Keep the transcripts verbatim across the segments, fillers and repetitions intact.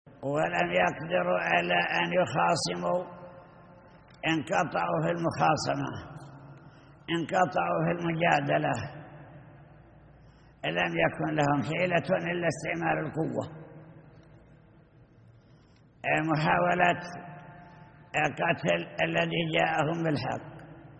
ولم يقدروا على أن يخاصموا انقطعوا في المخاصمة، انقطعوا في المجادلة، لم يكن لهم حيلة إلا استعمال القوة. محاولة قتل الذي جاءهم بالحق.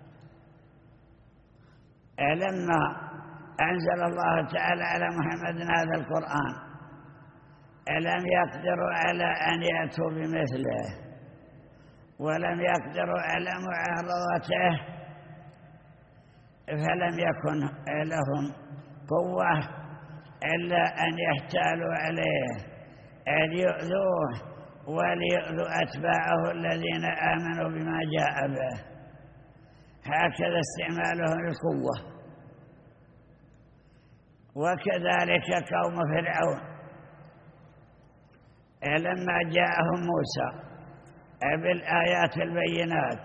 لما أنزل الله تعالى على محمد هذا القرآن لم يقدروا على أن يأتوا بمثله، ولم يقدروا على معارضته، فلم يكن لهم قوة إلا أن يحتالوا عليه، أن يؤذوه وليؤذوا أتباعه الذين آمنوا بما جاء به. هكذا استعمالهم القوة. وكذلك قوم فرعون لما جاءهم موسى بالآيات البينات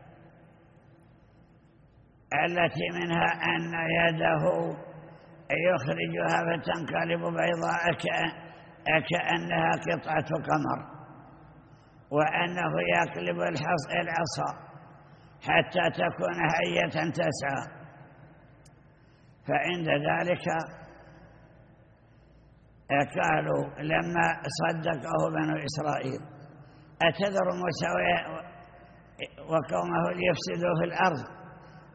التي منها أن يده يخرجها فتنقلب بيضاء كأنها قطعة قمر، وأنه يقلب العصا حتى تكون حية تسعى. فعند ذلك قالوا لما صدقه بنو إسرائيل: أتذر موسى وقومه ليفسدوا في الأرض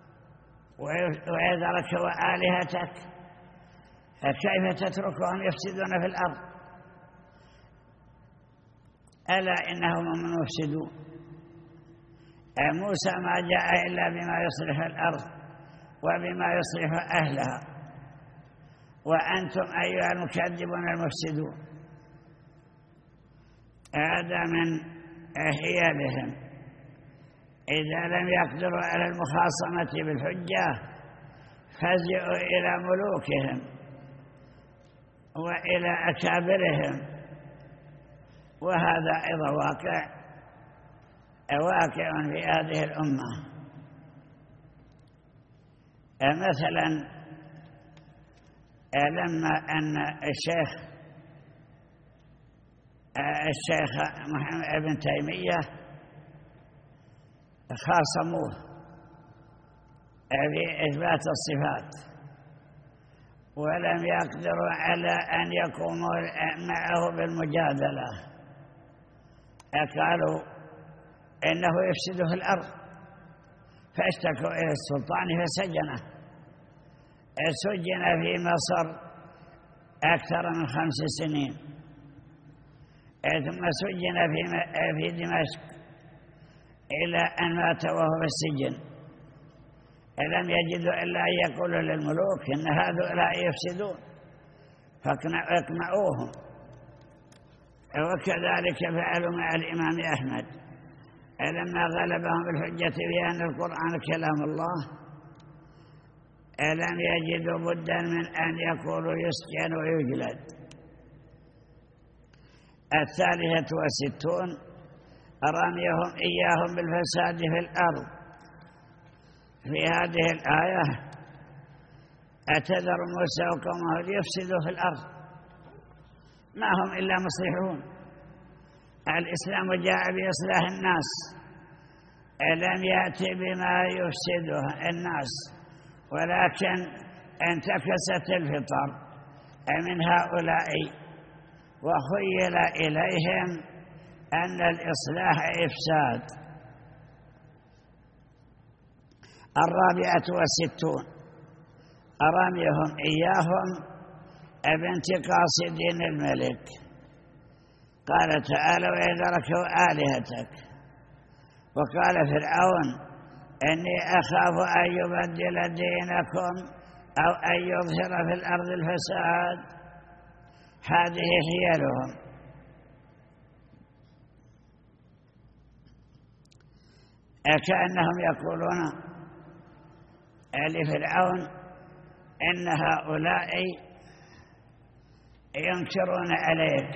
ويذرك وآلهتك، فكيف تتركهم يفسدون في الأرض؟ ألا إنهم هم المفسدون. موسى ما جاء إلا بما يصلح الأرض وبما يصلح أهلها، وأنتم أيها المكذبون المفسدون. هذا من حيلهم. إذا لم يقدروا على المخاصمة بالحجة فزعوا إلى ملوكهم وإلى أكابرهم، وهذا أيضا واقع واقع في هذه الأمة. مثلا لما أن الشيخ الشيخ محمد بن تيمية خاصموه بإثبات الصفات ولم يقدروا على أن يقوموا معه بالمجادلة، قالوا إنه يفسد في الأرض، فاشتكوا إلى السلطان فسجنه. سجن في مصر أكثر من خمس سنين، ثم سجن في دمشق إلى أن مات وهو في السجن. لم يجدوا إلا أن يقولوا للملوك إن هؤلاء يفسدون فاقنعوهم. وكذلك فعلوا مع الإمام أحمد لما غلبهم بالحجة بأن القرآن كلام الله، لم يجدوا بدا من أن يقولوا يسجن ويجلد. الثالثة والستون رميهم إياهم بالفساد في الأرض. في هذه الآية: أتذر موسى وقومه ليفسدوا في الأرض، ما هم إلا مصلحون. الإسلام جاء بإصلاح الناس، لم يأتي بما يفسده الناس، ولكن انتكست الفطر من هؤلاء وخيل إليهم أن الإصلاح إفساد. الرابعة والستون رميهم إياهم بانتقاص دين الملك. قال تعالى: وإذا ركوا آلهتك. وقال فرعون: إني أخاف أن يبدل دينكم أو أن يظهر في الأرض الفساد. هذه حيلهم. كأنهم يقولون لفرعون إن هؤلاء ينكرون عليك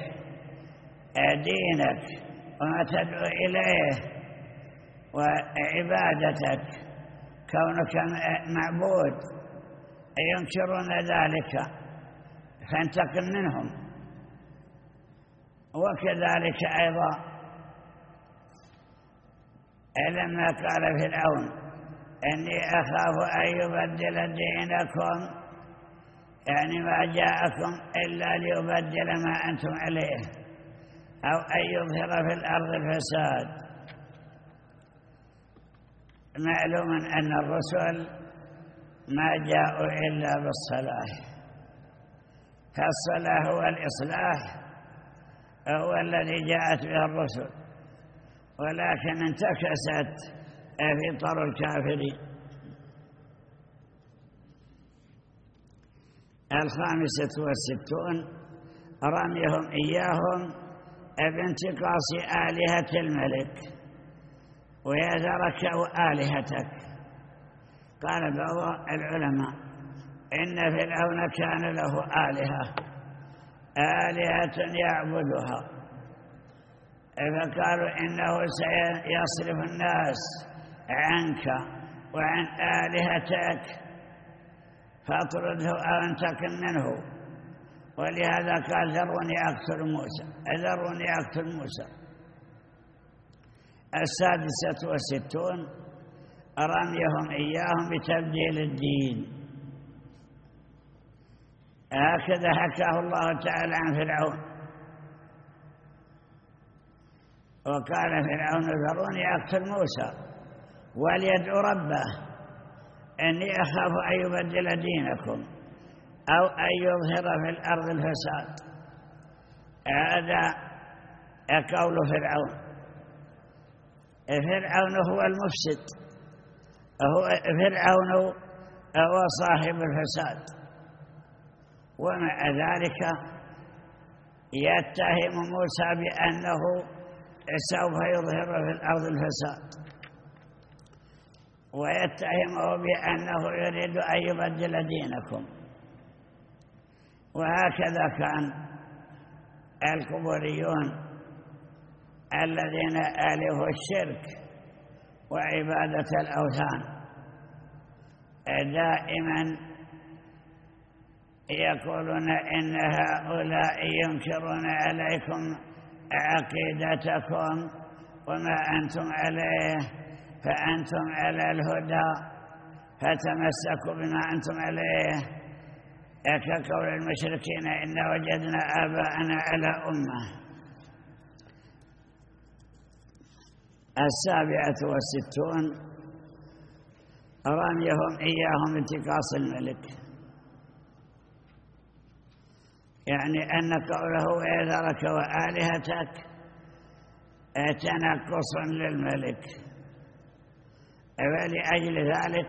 دينك وما تدعو إليه وعبادتك، كونك معبود، ينكرون ذلك، فانتقم منهم. وكذلك أيضا لما قال فرعون إني أخاف أن يبدل دينكم، يعني ما جاءكم إلا ليبدل ما أنتم عليه أو أن يظهر في الأرض الفساد. معلوم أن الرسل ما جاءوا إلا بالصلاح، فالصلاح هو الإصلاح هو الذي جاءت به الرسل، ولكن انتكست فطر الكافرين. الخامسة والستون رميهم إياهم بانتقاص آلهة الملك ويتركوا آلهتك. قال بعض العلماء إن فرعون كان له آلهة آلهة يعبدها، فقالوا إنه سيصرف الناس عنك وعن آلهتك فاطرده أو انتقم منه، ولهذا قال ذروني أقتل موسى ذروني أقتل موسى. السادسة والستون رميهم إياهم بتبديل الدين. هكذا حكاه الله تعالى عن فرعون، وقال فرعون ذروني أقتل موسى وليدعو ربه إني أخاف أن يبدل دينكم أو أن يظهر في الأرض الفساد. هذا قول فرعون. فرعون هو المفسد، هو فرعون هو صاحب الفساد، ومع ذلك يتهم موسى بأنه سوف يظهر في الأرض الفساد، ويتهمه بأنه يريد أن يبدل دينكم. وهكذا كان القبوريون الذين ألفوا الشرك وعبادة الأوثان دائما يقولون إن هؤلاء ينكرون عليكم عقيدتكم وما أنتم عليه، فأنتم على الهدى فتمسكوا بما أنتم عليه، كقول المشركين إن وجدنا آباءنا على أمة. السابعة والستون رميهم إياهم انتقاص الملك، يعني أن قوله ويذرك وآلهتك تنقص للملك، ولأجل ذلك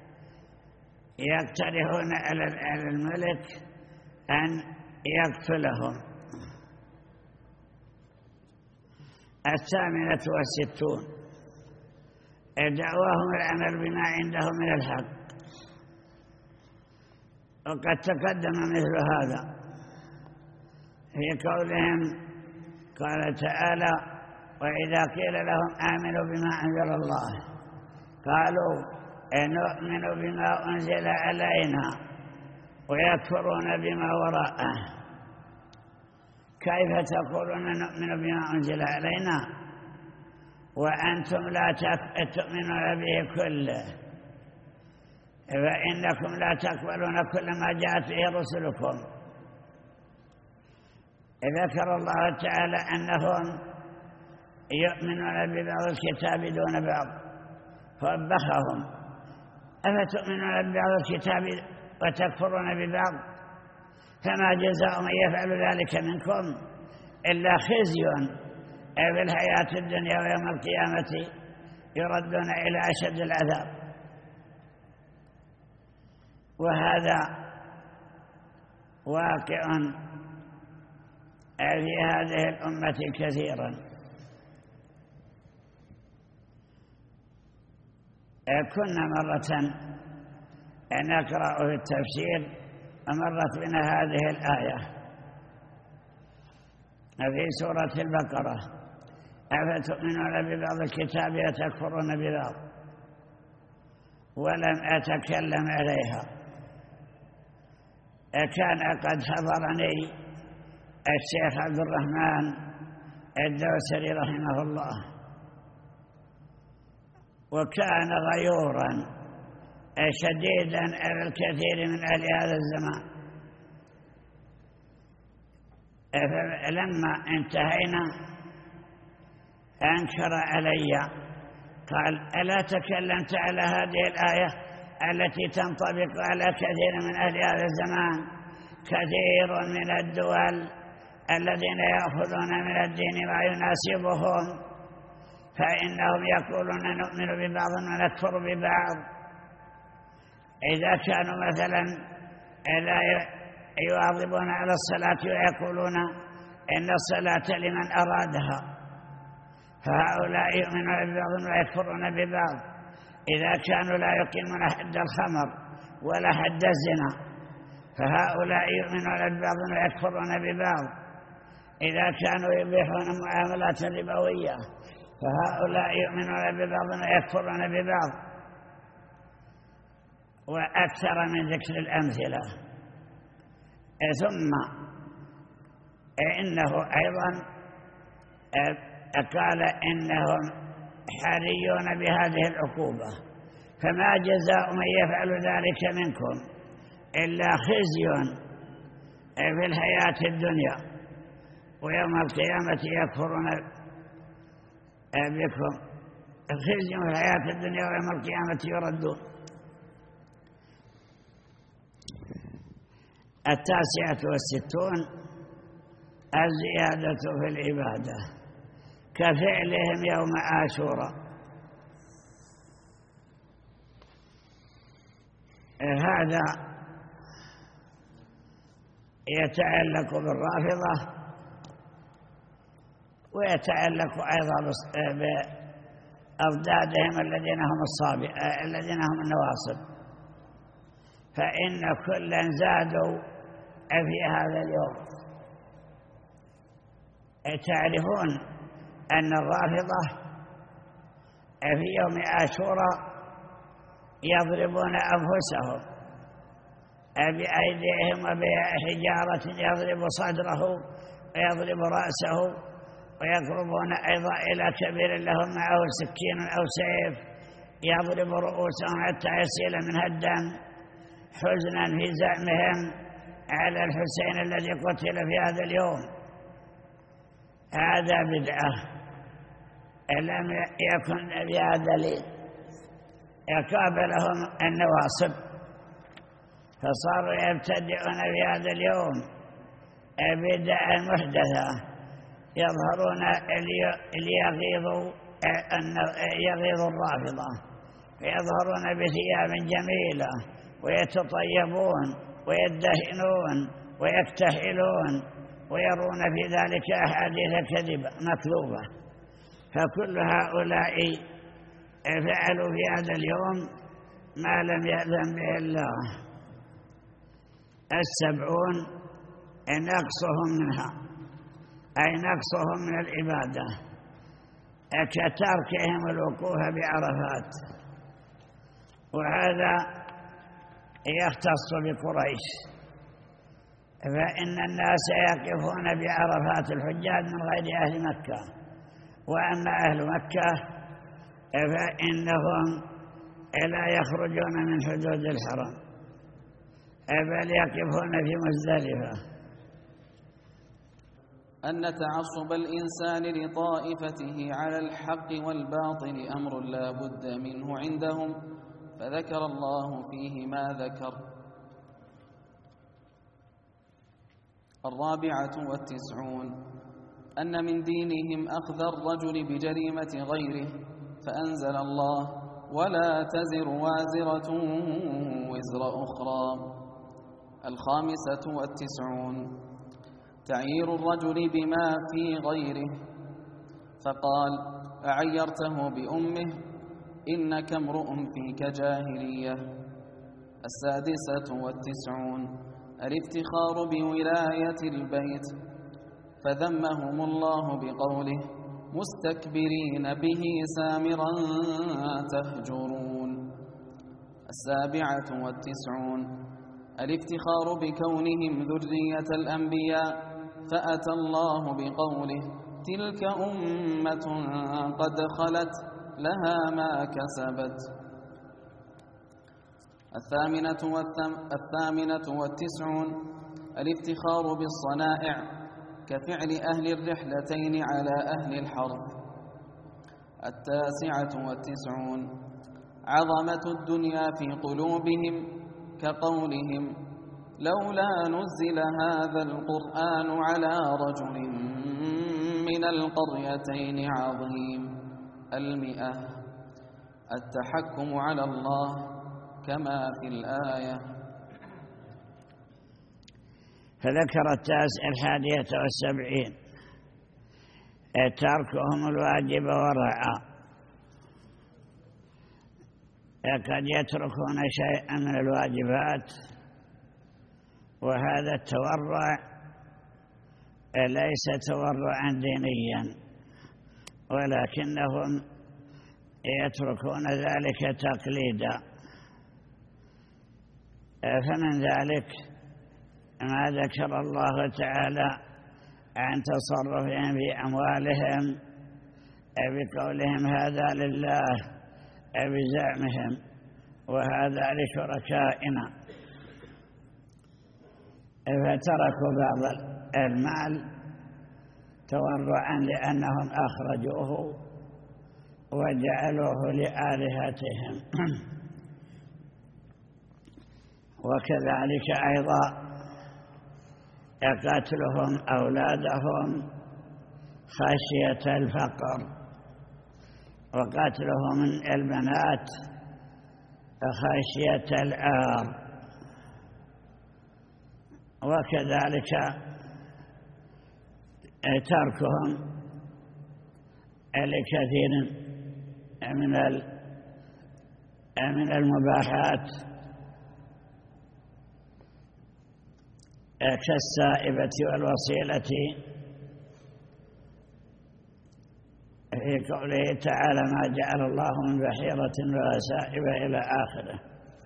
يقترحون على الملك أن يقتلهم. الثامنة والستون دعواهم العمل بما عندهم من الحق، وقد تقدم مثل هذا في قولهم قال تعالى وإذا قيل لهم آمنوا بما أنزل الله قالوا نؤمن بما أنزل علينا ويكفرون بما وراءه. كيف تقولون نؤمن بما أنزل علينا وأنتم لا تؤمنون به كله، فإنكم لا تقبلون كل ما جاءت به رسلكم. ذكر الله تعالى أنهم يؤمنون ببعض الكتاب دون بعض فوبخهم أفتؤمنون ببعض الكتاب وتكفرون ببعض، فما جزاء من يفعل ذلك منكم إلا خزي في الحياة الدنيا ويوم القيامة يردون إلى أشد العذاب. وهذا واقع في هذه الأمة كثيرا. كنا مرة نقرأ في التفسير ومرت بنا هذه الآية في سورة البقرة أفتؤمنون ببعض الكتاب وتكفرون ببعض، ولم أتكلم عليها. كان قد حضرني الشيخ عبد الرحمن الدوسري رحمه الله، وكان غيورا شديدا على الكثير من أهل هذا الزمان. فلما انتهينا أنكر علي، قال: ألا تكلمت على هذه الآية التي تنطبق على كثير من أهل هذا الزمان؟ كثير من الدول الذين يأخذون من الدين ما يناسبهم، فإنهم يقولون نؤمن ببعض ونكفر ببعض. إذا كانوا مثلا لا يواظبون على الصلاة ويقولون إن الصلاة لمن أرادها، فهؤلاء يؤمنون ببعض ويكفرون ببعض. إذا كانوا لا يقيمون حد الخمر ولا حد الزنا، فهؤلاء يؤمنون ببعض ويكفرون ببعض. إذا كانوا يبيحون معاملات ربوية، فهؤلاء يؤمنون ببعض ويكفرون ببعض، وأكثر من ذكر الأمثلة. ثم إنه أيضا قال إنهم حريون بهذه العقوبة، فما جزاء من يفعل ذلك منكم إلا خزي في الحياة الدنيا، ويوم القيامة يكفرون بكم. خزي في الحياة الدنيا ويوم القيامة يردون. التاسعة والستون الزيادة في العبادة كفعلهم يوم عاشوراء. هذا يتعلق بالرافضة، ويتعلق أيضا بأضدادهم الذين هم الصابئ الذين هم النواصب، فإن كلا زادوا في هذا اليوم. تعرفون أن الرافضة في يوم عاشوراء يضربون أنفسهم بأيديهم وبحجارة يضرب صدره ويضرب رأسه، ويقربون أيضا إلى كبير لهم معه سكين أو سيف يضرب رؤوسهم حتى يسيل منها الدم، حزنا في زعمهم على الحسين الذي قتل في هذا اليوم. هذا بدعة لم يكن بها دليل، يقابلهم النواصب فصاروا يبتدئون في هذا اليوم بدعة محدثة، يظهرون ليغيظوا يغيظ الرافضة، فيظهرون بثياب جميلة ويتطيبون ويدهنون ويكتحلون ويرون في ذلك أحاديث كذبة مكذوبة. فكل هؤلاء فعلوا في هذا اليوم ما لم يأذن به الله. السبعون نقصهم منها، أي نقصهم من العبادة، كتركهم الوقوف بعرفات، وهذا يختص بقريش، فإن الناس يقفون بعرفات الحجاج من غير أهل مكة، وأما أهل مكة فإنهم لا يخرجون من حدود الحرم بل يقفون في مزدلفة. أن تعصب الإنسان لطائفته على الحق والباطل أمر لا بد منه عندهم، فذكر الله فيه ما ذكر. الرابعة والتسعون أن من دينهم أخذ الرجل بجريمة غيره، فأنزل الله: ولا تزر وازرة وزر أخرى. الخامسة والتسعون تعيير الرجل بما في غيره، فقال: أعيرته بأمه إنك امرؤ فيك جاهلية. السادسة والتسعون الافتخار بولاية البيت، فذمهم الله بقوله: مستكبرين به سامرا تهجرون. السابعة والتسعون الافتخار بكونهم ذرية الأنبياء، فأتى الله بقوله: تلك أمة قد خلت لها ما كسبت. الثامنة, والثم الثامنة والتسعون الافتخار بالصنائع كفعل أهل الرحلتين على أهل الحرب. التاسعة والتسعون عظمة الدنيا في قلوبهم كقولهم لولا نزل هذا القرآن على رجل من القريتين عظيم. المئة التحكم على الله كما في الآية. فذكر التاسع الحادية والسبعين تركهم الواجب ورعا. قد يتركون شيئا من الواجبات، وهذا التورع ليس تورعا دينيا، ولكنهم يتركون ذلك تقليدا. فمن ذلك ما ذكر الله تعالى عن تصرفهم في أموالهم بقولهم هذا لله بزعمهم وهذا لشركائنا، فتركوا بعض المال تورعا لأنهم أخرجوه وجعلوه لآلهتهم. وكذلك أيضا قتلهم أولادهم خشية الفقر، وقتلهم البنات خشية العار، وكذلك تركهم لكثير من من المباحات كالسائبة والوصيلة في قوله تعالى ما جعل الله من بحيرة ولا سائبة إلى آخره.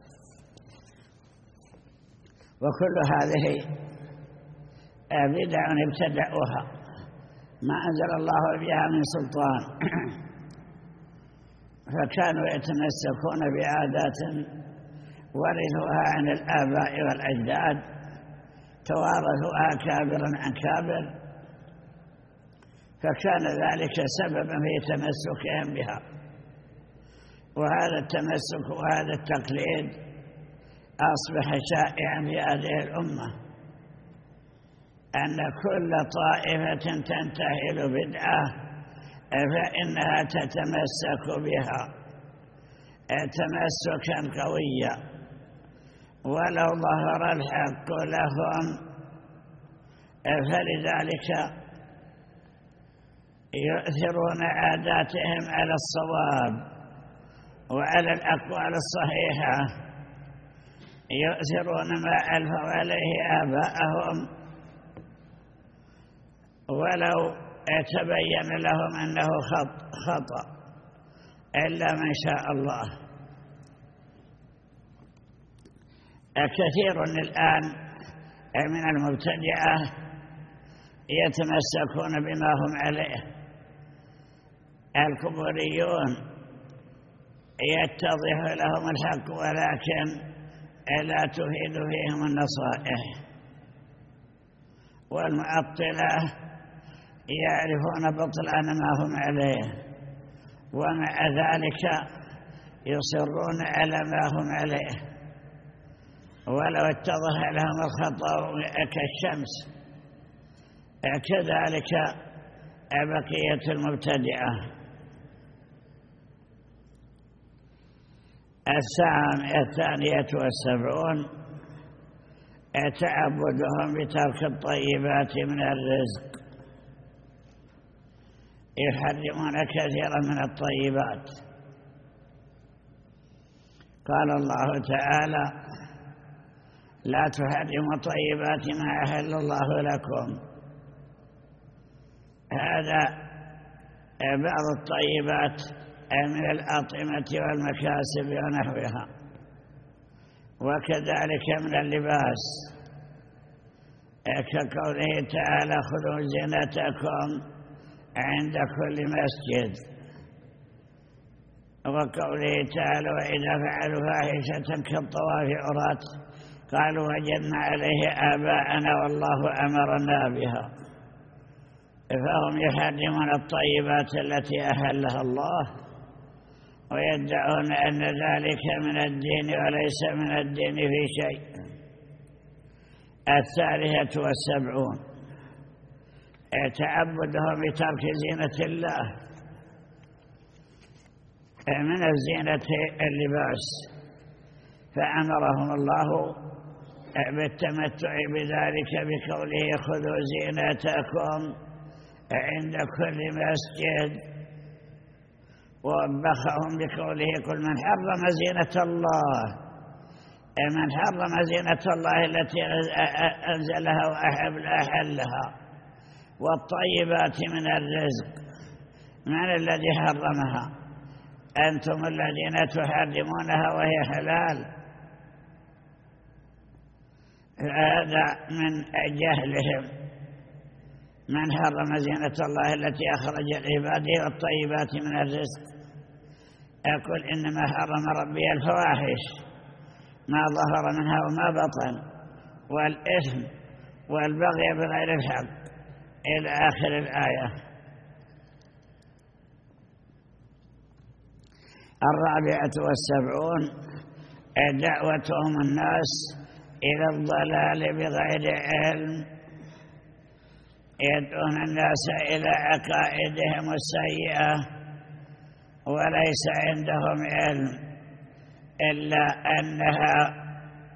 وكل هذه بدع ابتدعوها ما أنزل الله بها من سلطان، فكانوا يتمسكون بعادات ورثوها عن الآباء والأجداد، توارثوها كابرا عن كابر، فكان ذلك سببا في تمسكهم بها. وهذا التمسك وهذا التقليد أصبح شائعا في هذه الأمة، أن كل طائفة تنتهل بدعة فإنها تتمسك بها تمسكا قويا، ولو ظهر الحق لهم. فلذلك يؤثرون عاداتهم على الصواب وعلى الأقوال الصحيحة، يؤثرون ما ألفوا عليه آباءهم ولو تبين لهم أنه خطأ إلا من شاء الله. كثير الآن من المبتدعة يتمسكون بما هم عليه. الكبريون يتضح لهم الحق ولكن لا تفيد فيهم النصائح، والمعطلة يعرفون بطلان ما هم عليه ومع ذلك يصرون على ما هم عليه، ولو اتضح لهم الخطأ كالشمس. كذلك بقية المبتدعة. الثانية والسبعون تعبدهم بترك الطيبات من الرزق، يحرمون كثيرا من الطيبات. قال الله تعالى لا تحرموا طيبات ما أحل الله لكم. هذا بعض الطيبات من الأطعمة والمكاسب ونحوها، وكذلك من اللباس كقوله تعالى خذوا زينتكم عند كل مسجد. وقوله تعالى وإذا فعلوا فاحشة كالطواف عراة قالوا وجدنا عليه آباءنا والله أمرنا بها، فهم يحرمون الطيبات التي أحلها الله ويدعون أن ذلك من الدين وليس من الدين في شيء. الثالثة والسبعون تعبدهم بترك زينة الله. من الزينة اللباس، فأمرهم الله بالتمتع بذلك بقوله خذوا زينتكم عند كل مسجد، ووبخهم بقوله قل من حرم زينة الله، من حرم زينة الله التي أنزلها وأحلها والطيبات من الرزق، من الذي حرمها؟ أنتم الذين تحرمونها وهي حلال. هذا من جهلهم. من حرم زينة الله التي أخرج العباد والطيبات من الرزق؟ أقول إنما حرم ربي الفواحش ما ظهر منها وما بطن، والإثم والبغي بغير الحق إلى آخر الآية. الرابعة والسبعون دعوتهم الناس إلى الضلال بغير علم، يدعون الناس إلى عقائدهم السيئة وليس عندهم علم إلا أنها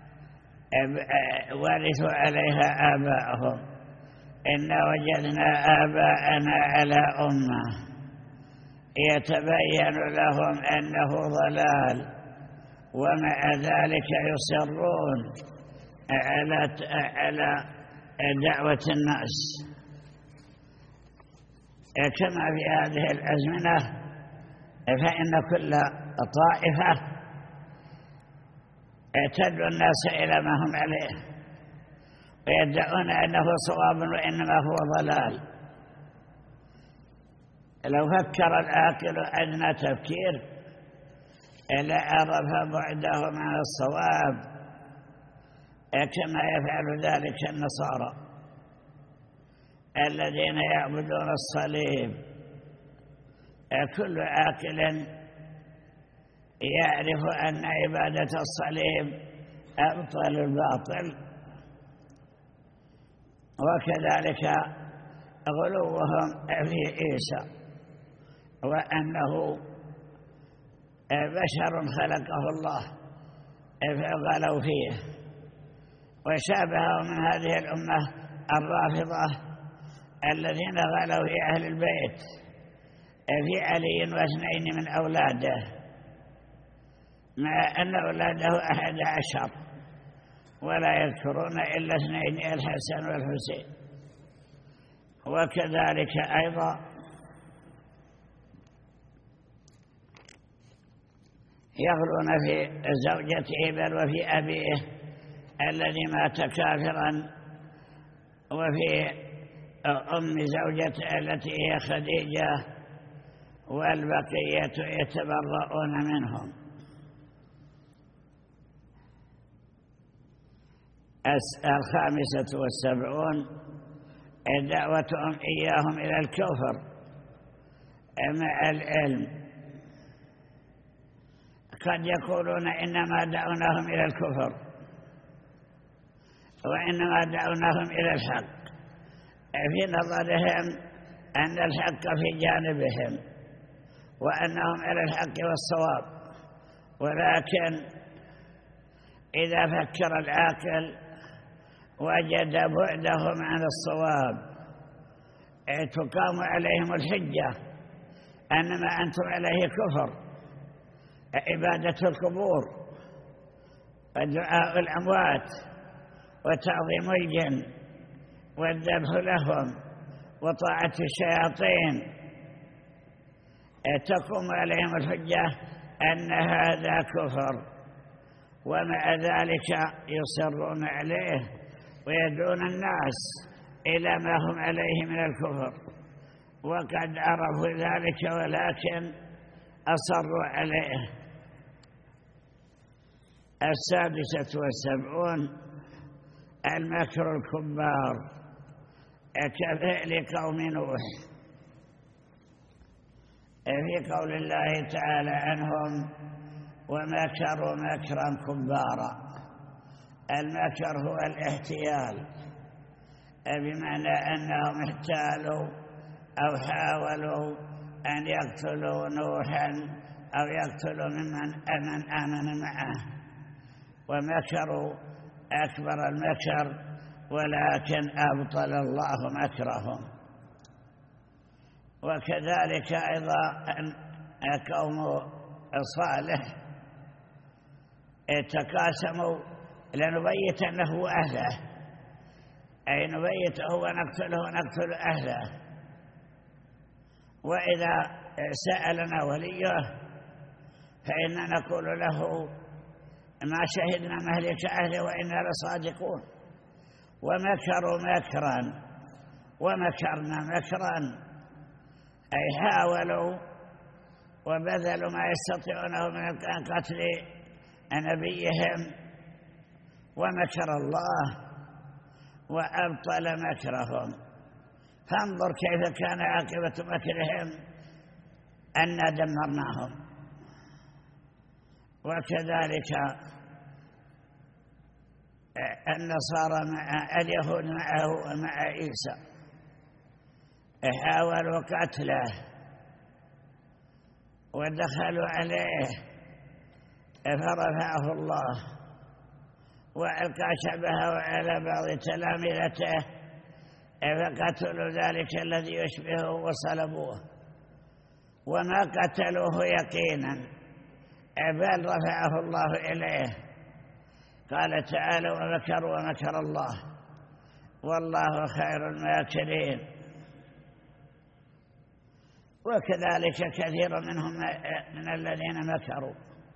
ورثوا عليها آباءهم. إنا وجدنا آباءنا على أمة، يتبين لهم أنه ضلال ومع ذلك يصرون على على دعوة الناس. كما في هذه الأزمنة فإن كل طائفة تدعو الناس إلى ما هم عليه ويدعون أنه صواب وإنما هو ضلال. لو فكر العاقل أدنى تفكير لعرف بعده عن الصواب، كما يفعل ذلك النصارى الذين يعبدون الصليب. كل عاقل يعرف أن عبادة الصليب أبطل الباطل، وكذلك غلوهم في عيسى وأنه بشر خلقه الله فغلوا فيه. وشابهوا من هذه الأمة الرافضة الذين غلوا في أهل البيت في علي واثنين من أولاده، مع أن أولاده أحد عشر ولا يذكرون إلا اثنين الحسن والحسين. وكذلك أيضا يغلون في زوجته بل وفي أبيه الذي مات كافرا، وفي أم زوجته التي هي خديجة، والبقية يتبرؤون منهم. الخامسة والسبعون دعوتهم إياهم إلى الكفر مع العلم. قد يقولون إنما دعوناهم إلى الكفر وإنما دعوناهم إلى الحق، في نظرهم أن الحق في جانبهم وأنهم إلى الحق والصواب. ولكن إذا فكر العاقل وجد بعدهم عن الصواب تقام عليهم الحجة أن ما أنتم عليه كفر، عبادة القبور ودعاء الأموات وتعظيم الجن والذبح لهم وطاعة الشياطين، تقوم عليهم الحجة أن هذا كفر، ومع ذلك يصرون عليه ويدعون الناس إلى ما هم عليه من الكفر وقد عرفوا ذلك ولكن أصروا عليه. السادسة والسبعون المكر الكبار كفعل قوم نوح، في قول الله تعالى عنهم ومكروا مكرا كبارا. المكر هو الاحتيال، بمعنى أنهم احتالوا أو حاولوا أن يقتلوا نوحا أو يقتلوا ممن أمن آمن معه، ومكروا أكبر المكر ولكن أبطل الله مكرهم. وكذلك أيضا قوم صالح تقاسموا لنبيتنه أهله، أي نبيته ونقتله ونقتل أهله، وإذا سألنا وليه فإننا نقول له ما شهدنا مهلك أهله وإنا لصادقون. ومكروا مكرا ومكرنا مكرا، أي حاولوا وبذلوا ما يستطيعونه من قتل نبيهم، ومكر الله وأبطل مكرهم. فانظر كيف كان عاقبة مكرهم أنا دمرناهم. وكذلك النصارى مع اليهود معه ومع عيسى حاولوا قتله ودخلوا عليه فرفعه الله وألقى شبهه على بعض تلامذته فقتلوا ذلك الذي يشبهه وصلبوه، وما قتلوه يقينا بل رفعه الله إليه. قال تعالى ومكروا ومكر الله والله خير الماكرين. وكذلك كثير منهم من الذين مكروا.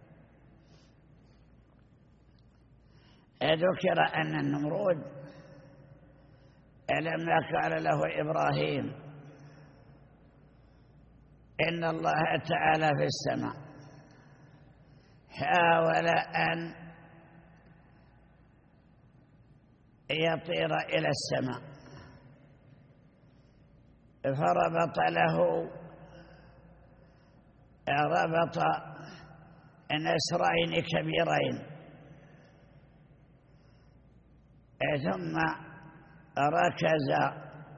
ذكر أن النمرود لما قال له إبراهيم إن الله تعالى في السماء، حاول أن يطير إلى السماء فربط له ربط نسرين كبيرين، ثم ركز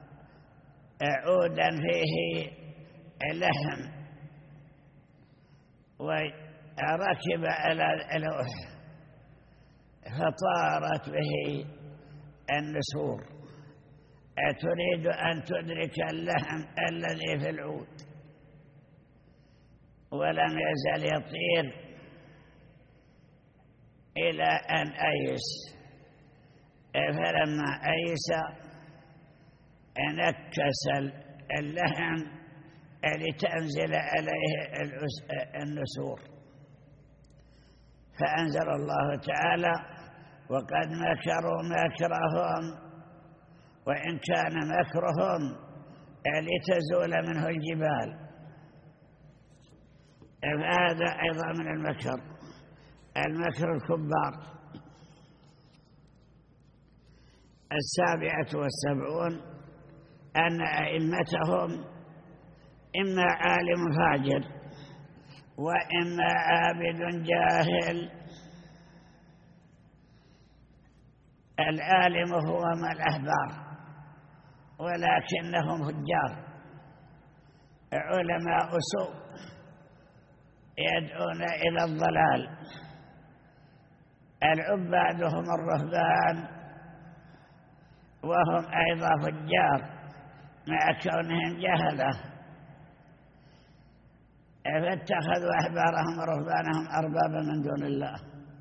عودا فيه لحم وركب على اللوح فطارت به النسور. أتريد أن تدرك اللحم الذي في العود؟ ولم يزل يطير إلى أن أيس، فلما أيس نكس اللحم لتنزل عليه النسور، فأنزل الله تعالى وقد مكروا مكرهم وإن كان مكرهم لتزول منه الجبال. هذا أيضا من المكر، المكر الكبار. السابعة والسبعون أن أئمتهم إما عالم فاجر وإما عابد جاهل. العالم هو ما الأحبار ولكنهم فجار، علماء سوء يدعون إلى الضلال. العباد هم الرهبان وهم أيضا فجار مع كونهم جهلة، فاتخذوا أحبارهم ورهبانهم أربابا من دون الله.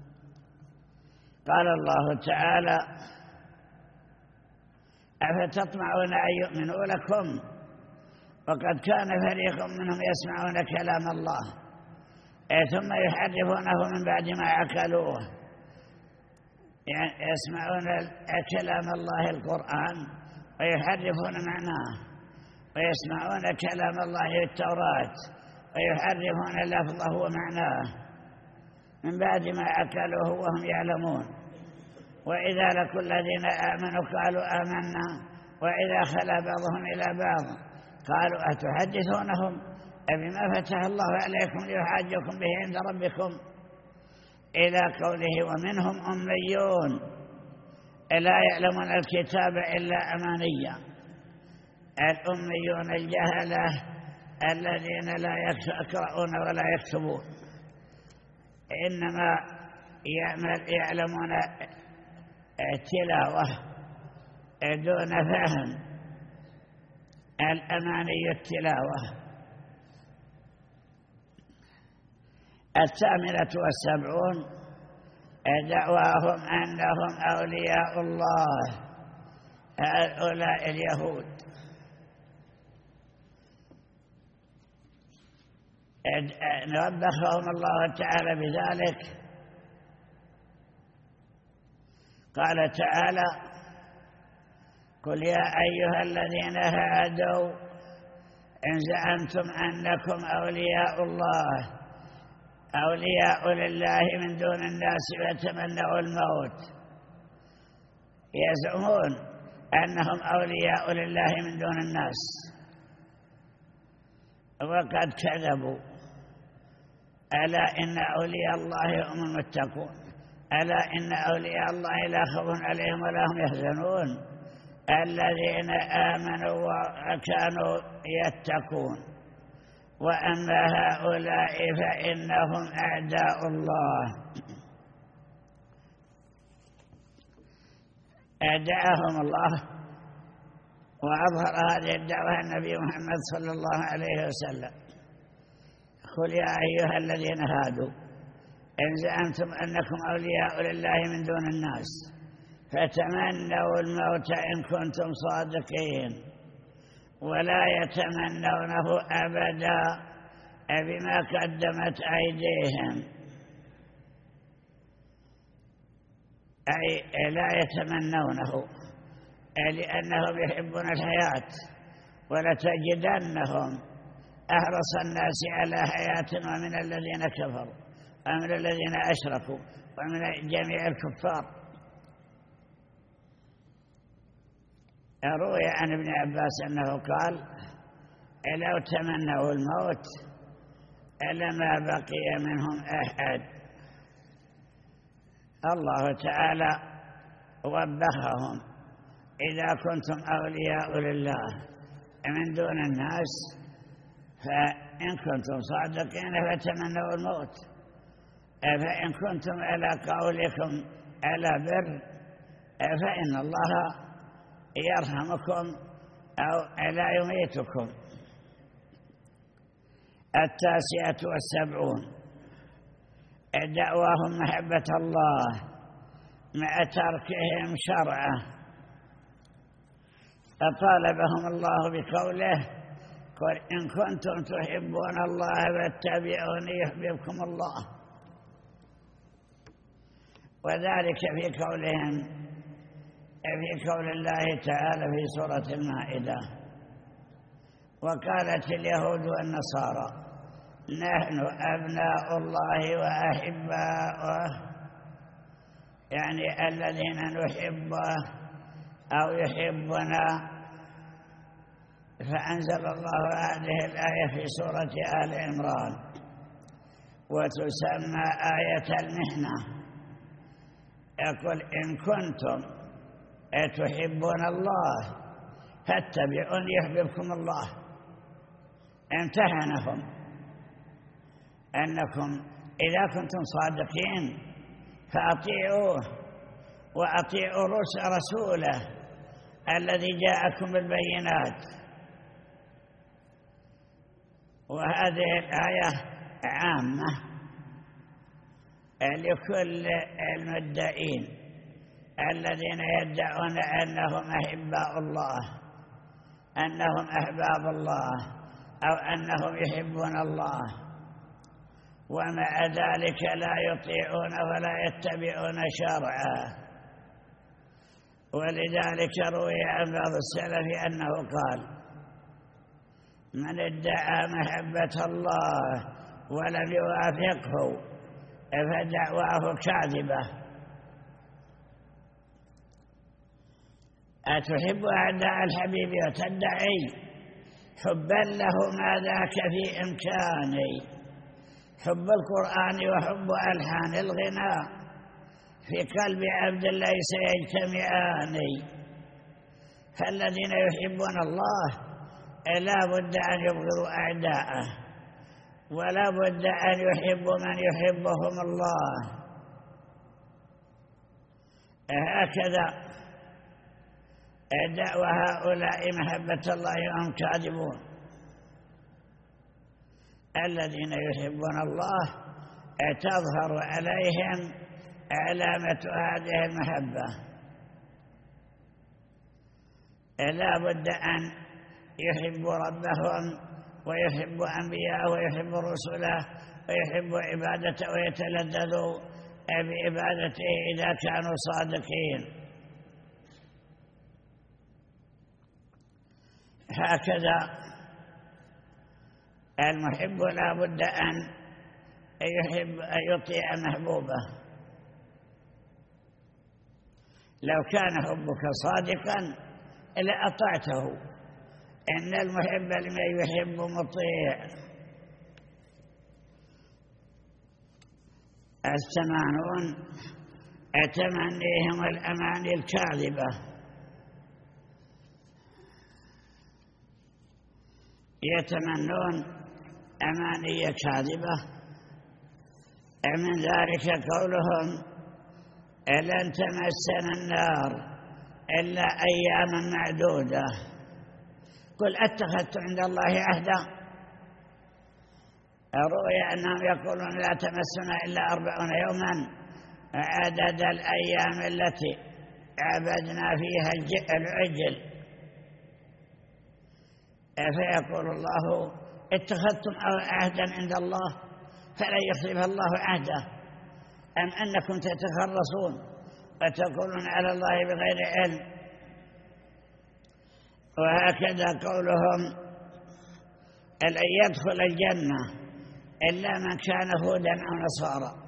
قال الله تعالى أفتطمعون أن يؤمنوا لكم وقد كان فريق منهم يسمعون كلام الله ثم يحرفونه من بعد ما عقلوه. يعني يسمعون كلام الله القرآن ويحرفون معناه ويسمعون كلام الله في التوراة ويحرفون لفظه ومعناه من بعد ما أكلوه وهم يعلمون. وإذا لقوا الذين آمنوا قالوا آمنا وإذا خلا بعضهم إلى بعض قالوا أتحدثونهم بما فتح الله عليكم ليحاجكم به عند ربكم، إلى قوله ومنهم أميون لا يعلمون الكتاب إلا أمانيا. الأميون الجهلة الذين لا يقرؤون ولا يكتبون، إنما يعلمون التلاوة دون فهم. الأماني التلاوة. الثامنة والسبعون دعواهم أنهم أولياء الله، هؤلاء اليهود نوبخهم الله تعالى بذلك. قال تعالى قل يا أيها الذين هادوا إن زعمتم أنكم أولياء الله أولياء لله من دون الناس ويتمنوا الموت. يزعمون أنهم أولياء لله من دون الناس وقد كذبوا. ألا إن أولياء الله هم المتقون، ألا إن أولياء الله لا خوف عليهم ولا هم يحزنون الذين آمنوا وكانوا يتقون. وأما هؤلاء فإنهم أعداء الله. أعداءهم الله. وأظهر هذه الدعوة النبي محمد صلى الله عليه وسلم. قل يا أيها الذين هادوا إن زعمتم أنكم أولياء لله من دون الناس فتمنوا الموت إن كنتم صادقين ولا يتمنونه أبدا بما قدمت أيديهم، أي لا يتمنونه لأنهم يحبون الحياة. ولتجدنهم أحرص الناس على حياة ومن الذين كفروا ومن الذين أشركوا ومن جميع الكفار. روي عن ابن عباس أنه قال لو تمنوا الموت لما بقي منهم أحد. الله تعالى وبخهم إذا كنتم أولياء لله من دون الناس فإن كنتم صادقين فتمنوا الموت، فإن كنتم على قولكم على بر فإن الله يرحمكم أو لا يميتكم. التاسعة والسبعون دعواهم محبة الله مع تركهم شرعه. فطالبهم الله بقوله قل إن كنتم تحبون الله فاتبعوني يحببكم الله. وذلك في قولهم في قول الله تعالى في سورة المائدة وقالت اليهود والنصارى نحن أبناء الله وأحباؤه، يعني الذين نحبه أو يحبنا. فأنزل الله هذه الآية في سورة آل عمران وتسمى آية المحنة. يقول إن كنتم تحبون الله فاتبعون يحببكم الله. امتحنهم أنكم إذا كنتم صادقين فأطيعوه وأطيعوا رسوله الذي جاءكم بالبينات. وهذه الآية عامة لكل المدعين الذين يدعون أنهم أحباء الله، أنهم أحباب الله أو أنهم يحبون الله، ومع ذلك لا يطيعون ولا يتبعون شرعه. ولذلك روي عن بعض السلف أنه قال من ادعى محبة الله ولم يوافقه فدعواه كاذبة. أتحب أعداء الحبيب وتدعي حبا له ما ذاك في إمكاني. حب القرآن وحب ألحان الغناء في قلب عبد ليس يجتمعان. فالذين يحبون الله لا بد أن يبغضوا أعداءه، ولا بد أن يحبوا من يحبهم الله. هكذا دعوى هؤلاء محبة الله وهم كاذبون. الذين يحبون الله تظهر عليهم علامة هذه المحبة. لا بد أن يحبوا ربهم ويحبوا أنبياءه ويحبوا رسله ويحبوا عبادته ويتلذذوا بعبادته إذا كانوا صادقين. هكذا المحب لا بد أن يحب أن يطيع محبوبه. لو كان حبك صادقا لأطعته. إن المحب لمن يحب مطيع. الثمانون أتمنيهم الأماني الكاذبة. يتمنون أماني كاذبة. من ذلك قولهم لن تمسنا النار إلا أياما معدودة. قل أتخذت عند الله عهدا. رؤي أنهم يقولون لا تمسنا إلا أربعون يوما عدد الأيام التي عبدنا فيها العجل. فيقول الله اتخذتم عهدا عند الله فلن يخلف الله عهده، أم أنكم تتخرصون وتقولون على الله بغير علم. وهكذا قولهم لن يدخل الجنة إلا من كان هودا أو نصارى.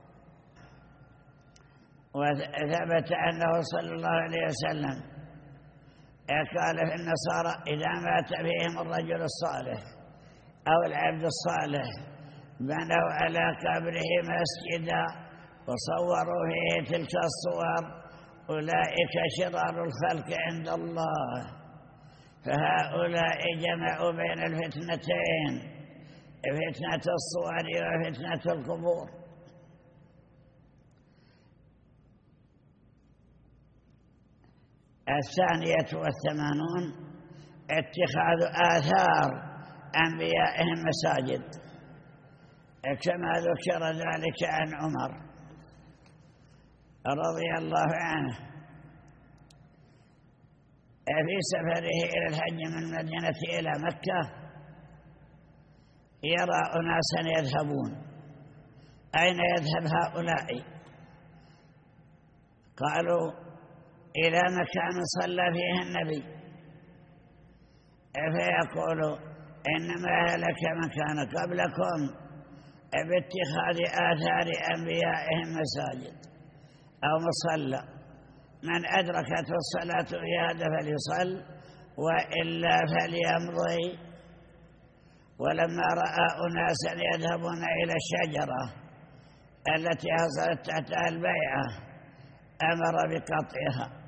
وثبت أنه صلى الله عليه وسلم قال في النصارى إذا مات فيهم الرجل الصالح أو العبد الصالح بنوا على قبره مسجدا وصوروا فيه تلك الصور أولئك شرار الخلق عند الله. فهؤلاء جمعوا بين الفتنتين، فتنة الصور وفتنة القبور. الثانية والثمانون اتخاذ آثار أنبيائهم مساجد، كما ذكر ذلك عن عمر رضي الله عنه في سفره إلى الحج من المدينة إلى مكة. يرى أناسا يذهبون. أين يذهب هؤلاء؟ قالوا إلى مكان صلى فيه النبي. فيقول إنما هلك من كان قبلكم باتخاذ آثار أنبيائهم مساجد أو مصلى. من أدركته الصلاة في هذا فليصل وإلا فليمضي. ولما رأى أناسا يذهبون إلى الشجرة التي حصلت تحتها البيعة أمر بقطعها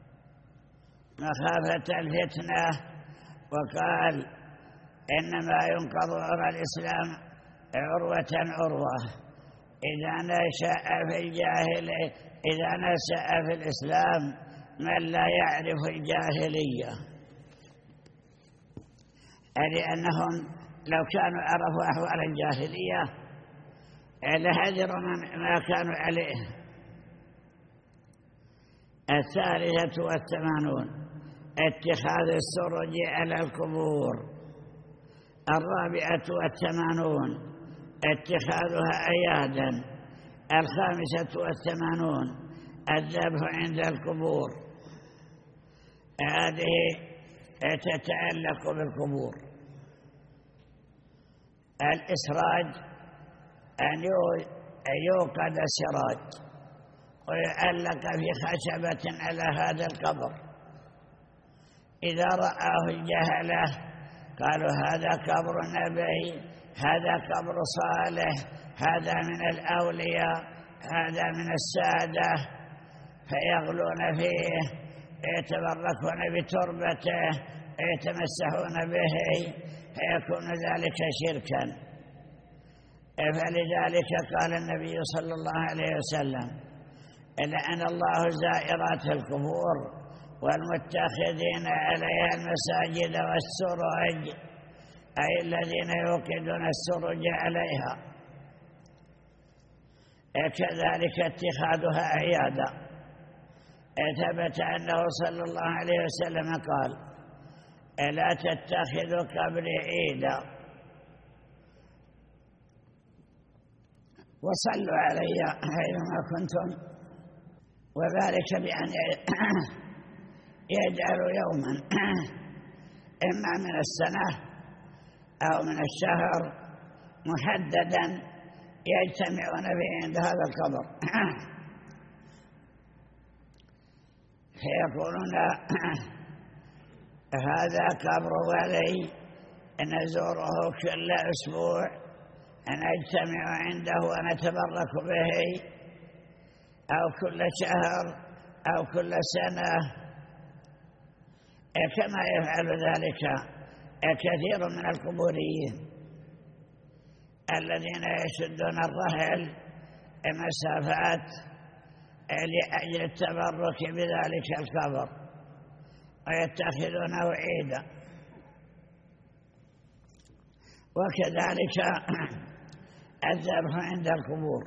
مخافة الفتنة، وقال إنما ينقض عرى الإسلام عروة عروة. إذا نشأ في الجاهلية إذا نشأ في الإسلام من لا يعرف الجاهلية، لأنهم لو كانوا عرفوا أحوال الجاهلية لهجروا ما كانوا عليه. الثالثة والثمانون اتخاذ السرج على القبور. الرابعة والثمانون اتخاذها أيادا. الخامسة والثمانون الذبح عند القبور. هذه تتعلق بالقبور. الإسراج أن يوقد سراج ويعلق في خشبة على هذا القبر. إذا رآه الجهلة قالوا هذا قبر نبي، هذا قبر صالح، هذا من الأولياء، هذا من السادة، فيغلون فيه، يتبركون بتربته، يتمسحون به، فيكون ذلك شركا. فلذلك قال النبي صلى الله عليه وسلم: لعن الله زائرات القبور والمتخذين عليها المساجد والسرج، أي الذين يوقدون السرج عليها، كذلك اتخاذها عيادا. ثبت أنه صلى الله عليه وسلم قال: لا تتخذوا قبري عيدا وصلوا علي حيثما كنتم، وذلك بأن يجعلوا يوما إما من السنة أو من الشهر محددا يجتمعون به عند هذا القبر، فيقولون هذا قبر ولي نزوره كل أسبوع، نجتمع عنده ونتبرك به، أو كل شهر أو كل سنة، كما يفعل ذلك كثير من القبوريين الذين يشدون الرحل مسافات لأجل التبرك بذلك القبر ويتخذونه عيدا. وكذلك الذبح عند القبور،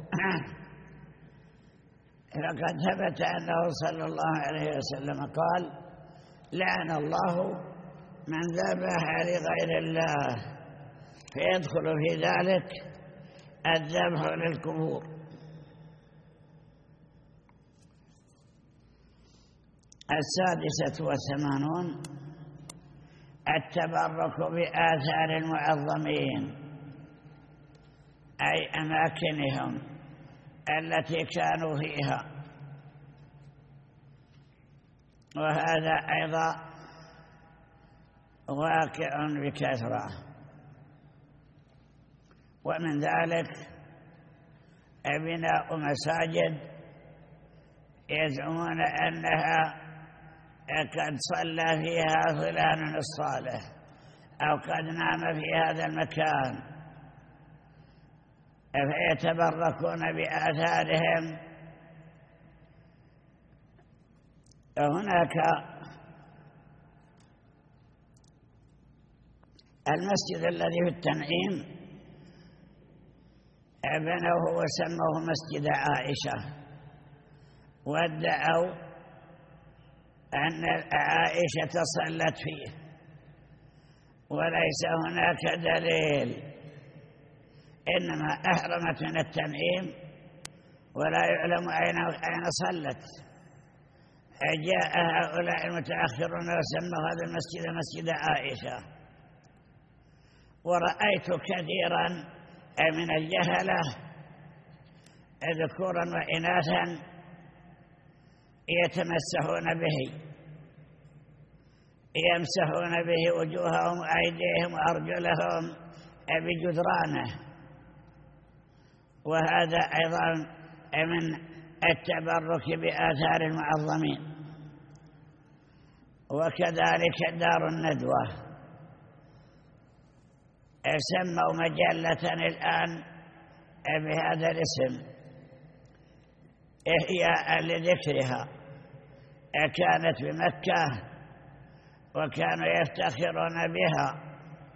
لقد ثبت أنه صلى الله عليه وسلم قال: لعن الله من ذبح لغير الله، فيدخل في ذلك الذبح للقبور. السادسة والثمانون: التبرك بآثار المعظمين، أي أماكنهم التي كانوا فيها، وهذا أيضا واقع بكثرة. ومن ذلك بناء مساجد يزعمون أنها قد صلى فيها فلان الصالح أو قد نام في هذا المكان، فيتبركون بآثارهم. هناك المسجد الذي في التنعيم بنوه وسموه مسجد عائشة، وادعوا أن عائشة صلت فيه، وليس هناك دليل، إنما أحرمت من التنعيم ولا يعلم أين أين صلت. جاء هؤلاء المتأخرون وسموا هذا المسجد مسجد عائشة. ورأيت كثيرا من الجهلة ذكورا وإناثا يتمسحون به، يمسحون به وجوههم وأيديهم وأرجلهم بجدرانه، وهذا أيضا من التبرك بآثار المعظمين. وكذلك دار الندوة، سموا مجلة الآن بهذا الاسم إحياء لذكرها، كانت بمكة وكانوا يفتخرون بها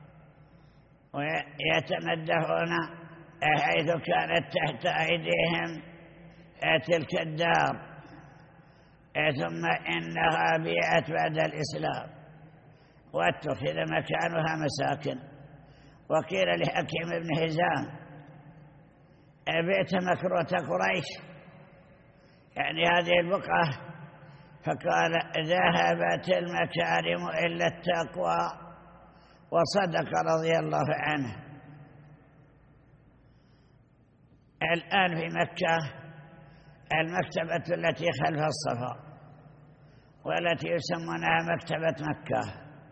ويتمدحون حيث كانت تحت أيديهم تلك الدار، ثم إنها بيعت بعد الإسلام واتخذ مكانها مساكن. وقيل لحكيم بن هزام: بئت مكروة قريش، يعني هذه البقعة. فقال: ذهبت المكارم إلا التقوى. وصدق رضي الله عنه. الآن في مكة المكتبة التي خلف الصفا والتي يسمونها مكتبة مكة،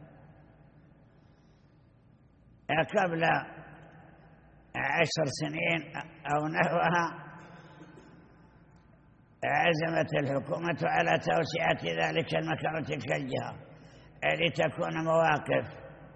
قبل عشر سنين أو نحوها عزمت الحكومة على توسعة ذلك المكان وتلك الجهة لتكون مواقف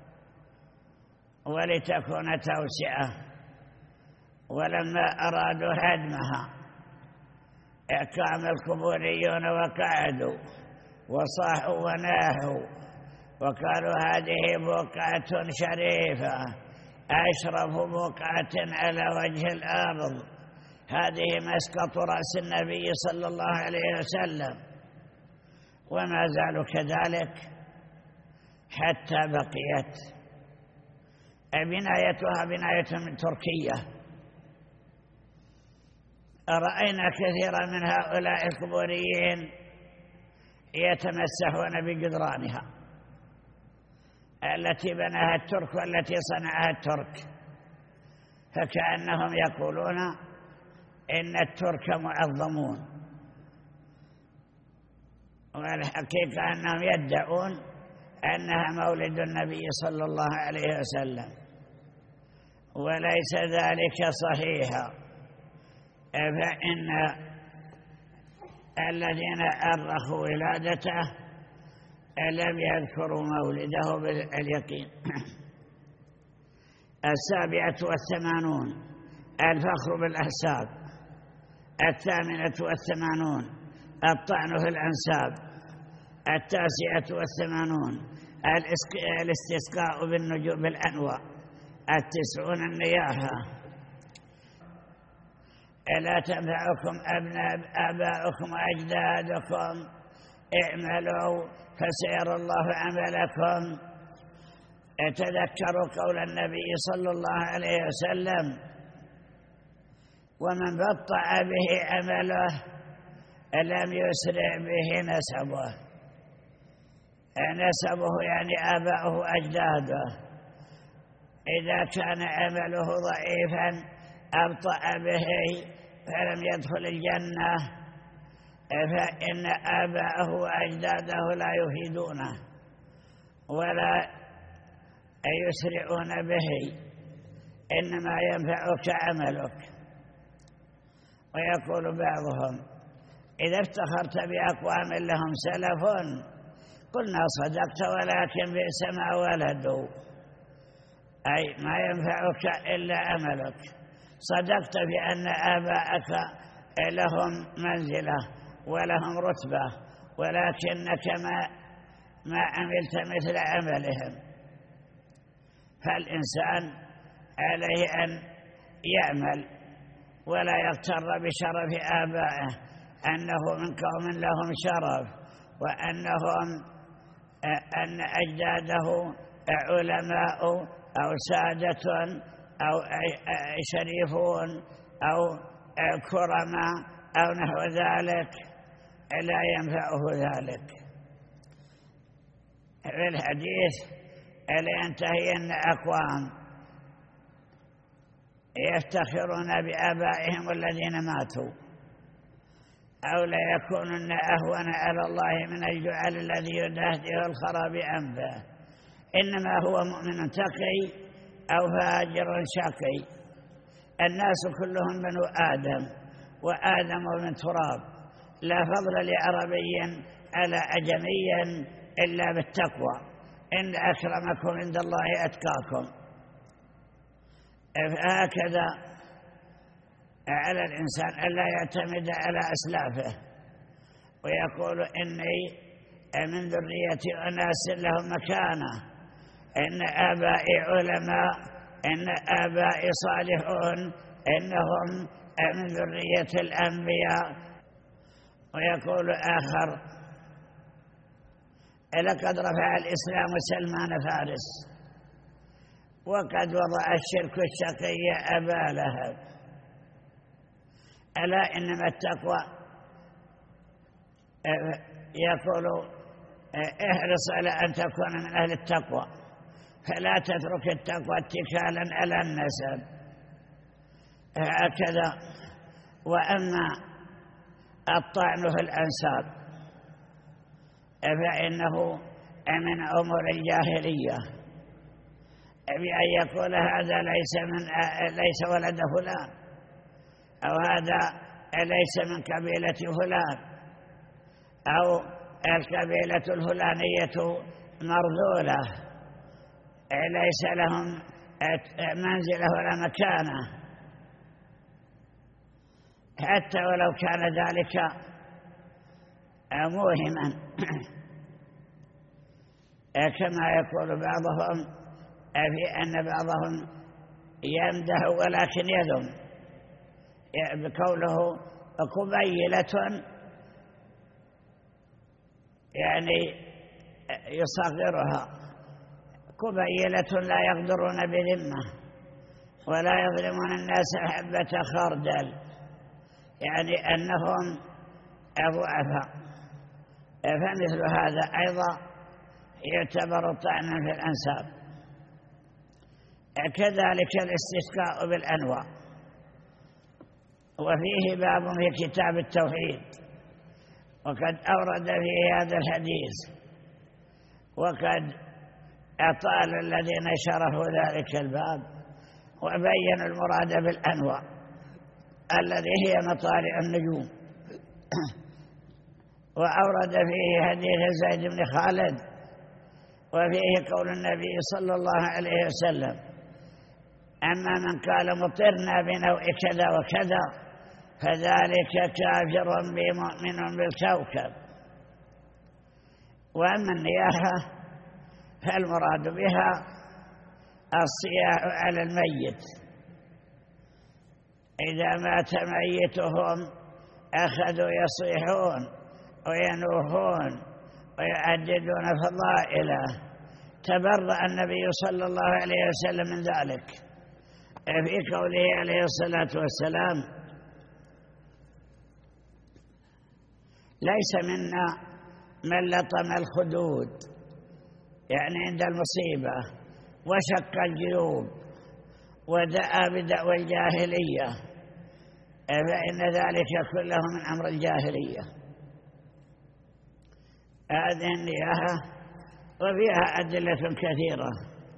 ولتكون توسعة، ولما أرادوا هدمها قام القبوريون وقعدوا وصاحوا وناحوا وقالوا هذه بقعة شريفة أشرف بقعة على وجه الأرض، هذه مسقط رأس النبي صلى الله عليه وسلم، وما زالوا كذلك حتى بقيت. بنايتها بناية من تركيا. رأينا كثيرا من هؤلاء القبوريين يتمسحون بجدرانها التي بناها الترك والتي صنعها الترك، فكأنهم يقولون إن الترك معظمون، والحقيقة أنهم يدعون أنها مولد النبي صلى الله عليه وسلم، وليس ذلك صحيحا، فإن الذين أرخوا ولادته لم يذكروا مولده باليقين. السابعة والثمانون الفخر بالأحساب. الثامنة والثمانون الطعن في الأنساب. التاسعة والثمانون الاستسقاء بالنجوم بالأنواع. التسعون النياحة. لا تنفعكم آباؤكم وأجدادكم اعملوا فسيرى الله عملكم. تذكروا قول النبي صلى الله عليه وسلم ومن بطأ به عمله لم يسرع به نسبه. نسبه يعني آباؤه وأجداده. إذا كان عمله ضعيفا أبطأ به فلم يدخل الجنة، فإن آباءه وأجداده لا يفيدونه ولا يسرعون به، إنما ينفعك عملك. ويقول بعضهم إذا افتخرت بأقوام لهم سلف قلنا صدقت ولكن بئس ما ولدوا، أي ما ينفعك إلا عملك. صدقت بأن آباءك لهم منزلة ولهم رتبة، ولكنك ما, ما عملت مثل عملهم. فالإنسان عليه أن يعمل ولا يغتر بشرف آبائه، أنه من قوم لهم شرف، وأنهم أن أجداده علماء أو سادة أو شريفون أو كرماء أو نحو ذلك، لا ينفعه ذلك. في الحديث لينتهين أقوام يفتخرون بآبائهم الذين ماتوا، أو لا يكونن أهون على الله من الجعل الذي يدهده الخراب أنفه. إنما هو مؤمن تقي أو فاجر شقي. الناس كلهم بنو آدم، وآدم من تراب، لا فضل لعربي على أجمي إلا بالتقوى، إن أكرمكم عند الله أتقاكم. فهكذا على الإنسان ألا يعتمد على أسلافه ويقول إني من ذرية أناس لهم مكانة، إن آبائي علماء، إن آبائي صالحون، إنهم من ذرية الأنبياء. ويقول آخر لقد رفع الإسلام سلمان فارس وقد وضع الشرك الشقي أبا لهب. ألا إنما التقوى، يقول احرص على أن تكون من أهل التقوى، فلا تترك التقوى اتكالا على النسب. هكذا وأما الطعن في الأنساب فإنه من أمور الجاهلية، بأن يقول هذا ليس من ليس ولد فلان، أو هذا ليس من قبيلة فلان، أو القبيلة الفلانية مرذولة ليس لهم منزلة ولا مكانة، حتى ولو كان ذلك موهما، كما يقول بعضهم في أن بعضهم يمدح ولكن يذم، بقوله قبيلة يعني يصغرها، قبيلة لا يقدرون بذمة ولا يظلمون الناس حبة خردل، يعني أنهم ضعفاء. فمثل هذا أيضا يعتبر طعنا في الأنساب. كذلك الاستسقاء بالأنواع، وفيه باب في كتاب التوحيد، وقد أورد فيه هذا الحديث، وقد أطال الذين شرحوا ذلك الباب وبينوا المراد بالأنواع الذي هي مطالع النجوم. وأورد فيه حديث زيد بن خالد، وفيه قول النبي صلى الله عليه وسلم: أما من قال مطرنا بنوع كذا وكذا فذلك كافر بمؤمن بالكوكب. وأما النياحة فالمراد بها الصياح على الميت، إذا مات ميتهم أخذوا يصيحون وينوحون ويعددون فضائله. تبرأ النبي صلى الله عليه وسلم من ذلك في قوله عليه الصلاة والسلام: ليس منا من لطم الخدود، يعني عند المصيبة، وشق الجيوب ودعا بدعوى الجاهلية، فإن ذلك كله من أمر الجاهلية. هذه النياحة وفيها أدلة كثيرة.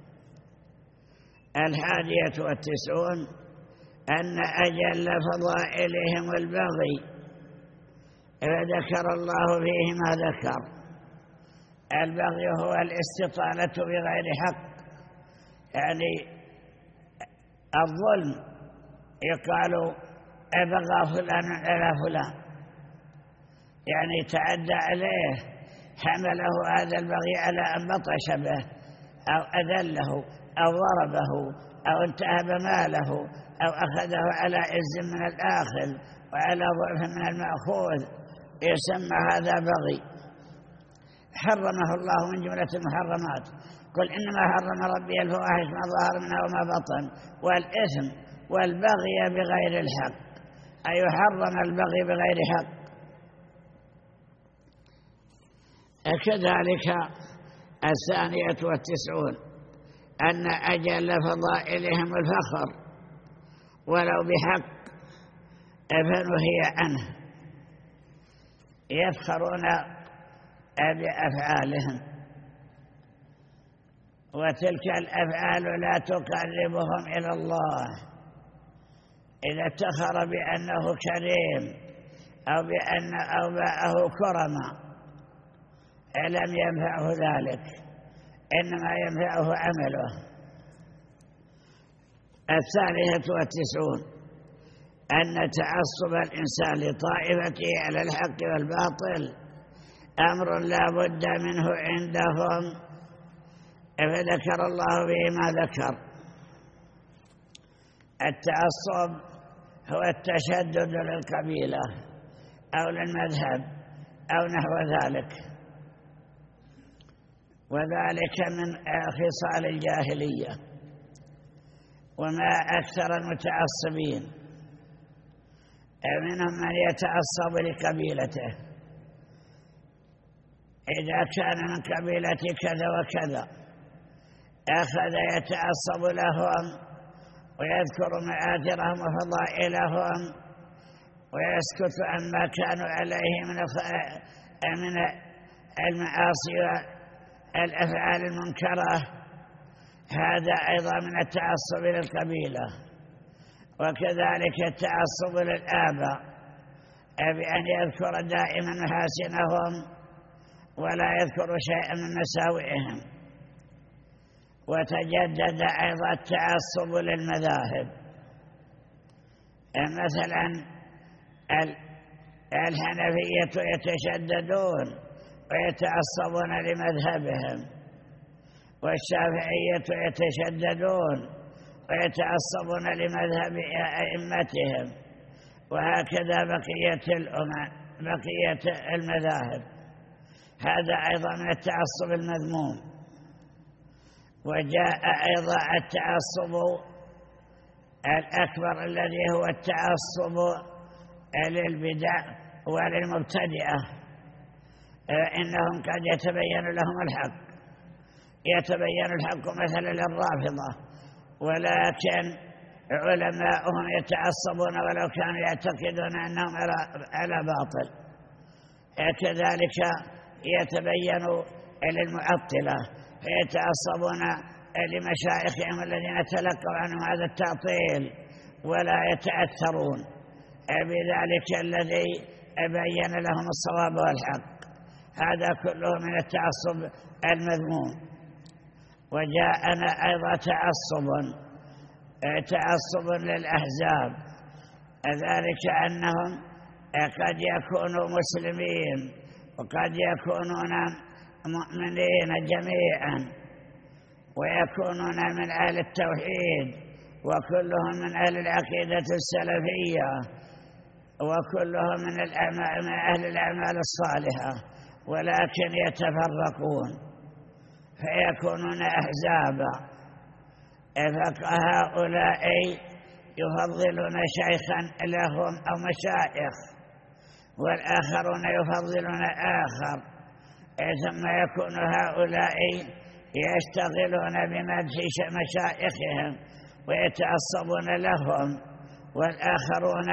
الحادية والتسعون أن أجل فضائلهم البغي، فذكر الله فيه ما ذكر. البغي هو الاستطالة بغير حق، يعني الظلم، يقال أبغى فلان على فلان، يعني تعدى عليه، حمله هذا البغي على أن بطش به أو أذله أو ضربه أو انتهب ماله أو أخذه على عز من الآخذ وعلى ضعف من المأخوذ، يسمى هذا بغي، حرمه الله من جملة المحرمات. قل إنما حرم ربي الفواحش ما ظهر منها وما بطن والإثم والبغي بغير الحق، أي حرم البغي بغير حق. كذلك الثانية والتسعون أن أجل فضائلهم الفخر ولو بحق، فنهي عنه، يفخرون بأفعالهم، وتلك الأفعال لا تقربهم إلى الله. إذا افتخر بأنه كريم أو بأن أوباءه كرما لم ينفعه ذلك، إنما ينفعه عمله. الثالثة والتسعون أن تعصب الإنسان لطائفته على الحق والباطل أمر لا بد منه عندهم، فذكر الله به ما ذكر. التعصب هو التشدد للقبيلة أو للمذهب أو نحو ذلك، وذلك من خصال الجاهلية. وما أكثر المتعصبين، منهم من يتعصب لقبيلته، إذا كان من قبيلة كذا وكذا أخذ يتعصب لهم ويذكر مآثرهم وفضائلهم ويسكت عما كانوا عليه من من المعاصي والأفعال المنكرة، هذا أيضا من التعصب للقبيلة. وكذلك التعصب للآباء بأن يذكر دائما محاسنهم ولا يذكر شيئا من مساوئهم. وتجدد أيضا التعصب للمذاهب، مثلا الحنفية يتشددون ويتعصبون لمذهبهم، والشافعية يتشددون ويتعصبون لمذهب أئمتهم، وهكذا بقية الأمم بقية المذاهب. هذا أيضا من التعصب المذموم. وجاء أيضا التعصب الأكبر الذي هو التعصب للبدع وللمبتدئة، إنهم قد يتبين لهم الحق، يتبين الحق مثلا للرافضة، ولكن علماؤهم يتعصبون ولو كانوا يعتقدون أنهم على باطل. كذلك يتبين للمعطلة فيتعصبون لمشايخهم الذين تلقوا عنهم هذا التعطيل ولا يتأثرون بذلك الذي بين لهم الصواب والحق. هذا كله من التعصب المذموم. وجاءنا أيضا تعصب تعصب للأحزاب، ذلك أنهم قد يكونوا مسلمين وقد يكونون مؤمنين جميعا ويكونون من أهل التوحيد وكلهم من أهل العقيدة السلفية وكلهم من أهل الأعمال الصالحة، ولكن يتفرقون فيكونون أحزابا. فهؤلاء يفضلون شيخا لهم أو مشايخ، والآخرون يفضلون آخر، ثم يكون هؤلاء يشتغلون بمدح مشايخهم ويتعصبون لهم، والآخرون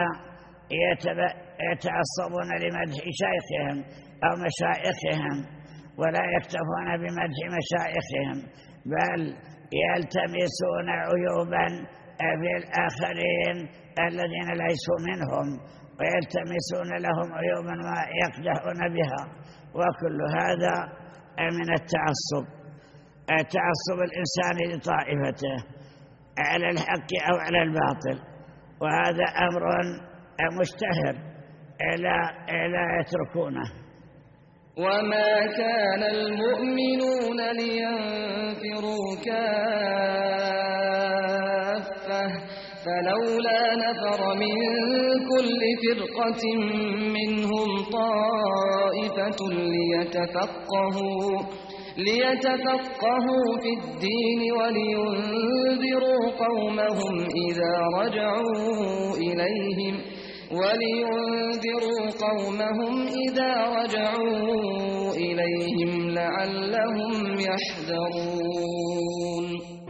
يتعصبون لمدح شيخهم أو مشايخهم ولا يكتفون بمدح مشايخهم، بل يلتمسون عيوبا في الآخرين الذين ليسوا منهم ويلتمسون لهم عيوبا ويقدحون بها. وكل هذا من التعصب، تعصب الإنسان لطائفته على الحق أو على الباطل، وهذا أمر مشتهر لا يتركونه. وما كان المؤمنون لينفروا كافة فلولا نفر من كل فرقة منهم طائفة ليتفقهوا ليتفقهوا في الدين ولينذروا قومهم إذا رجعوا إليهم ولينذروا قومهم إذا رجعوا إليهم لعلهم يحذرون.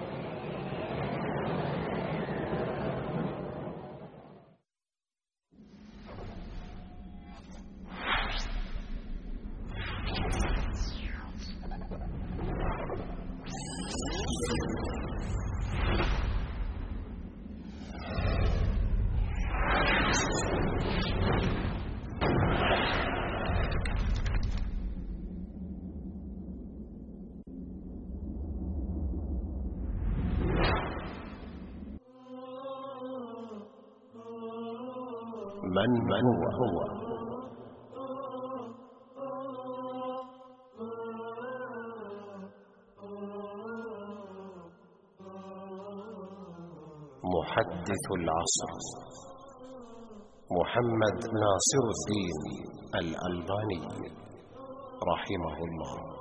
من من هو محدث العصر محمد ناصر الدين الألباني رحمه الله.